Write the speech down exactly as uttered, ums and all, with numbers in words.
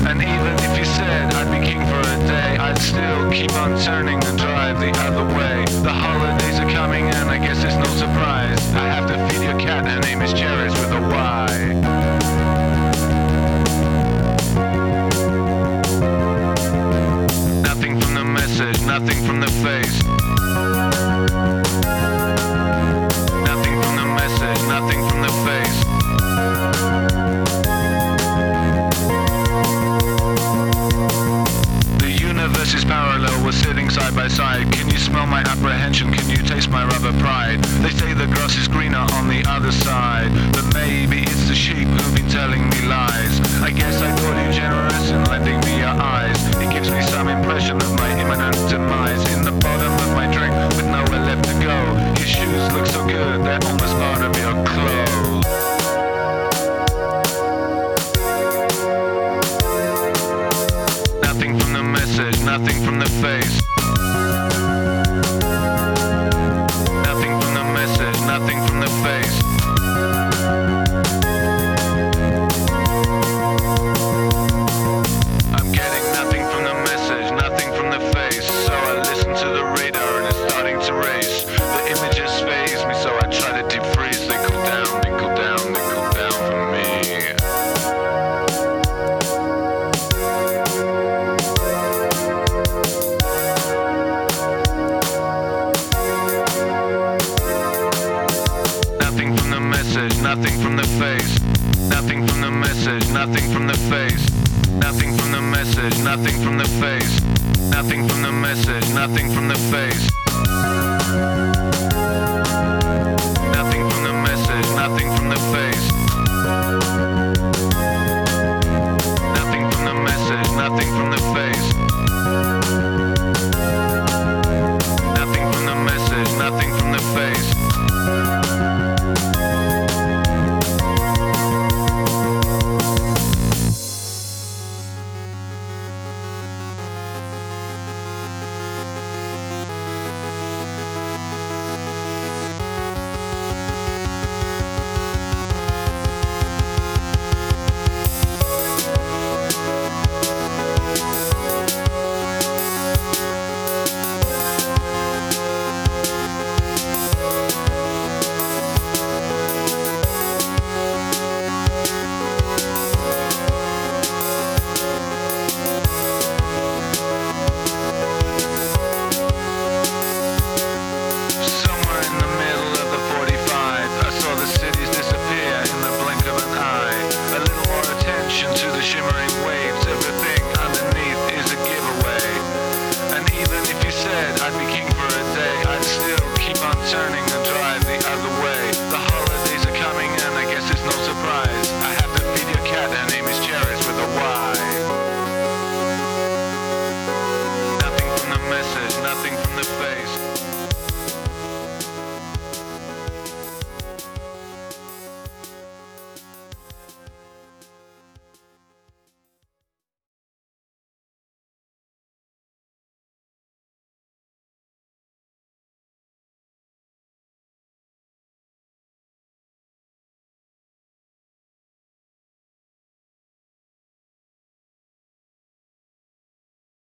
And even if you said I'd be king for a day, I'd still keep on turning and drive the other way. The holidays are coming and I guess it's no surprise. I have to feed your cat, her name is Cherish with a Y. Nothing from the message, nothing from the face. Nothing from the message, nothing from the face. The universe is parallel, we're sitting side by side. Can you smell my apprehension? Can you taste my rubber pride? They say the grass is greener on the other side, but maybe it's the sheep who've been telling me lies. I guess I thought you generous in lending me your eyes. It gives me some impression of my imminent demise. In the bottom of my drink with nowhere left to go. Your shoes look so good, they're almost part of your clothes. Nothing from the message, nothing from the face. Nothing from the message, nothing from the face. I'm getting nothing from the message, nothing from the face. So I listen to the radar and it's starting to race. The images phase me, so I try to deep freeze. They cool down, they cool down, they cool down for me. Nothing from the message, nothing from the face. Nothing from the message, nothing from the face. Nothing from the message, nothing from the face. Nothing from the message, nothing from the face.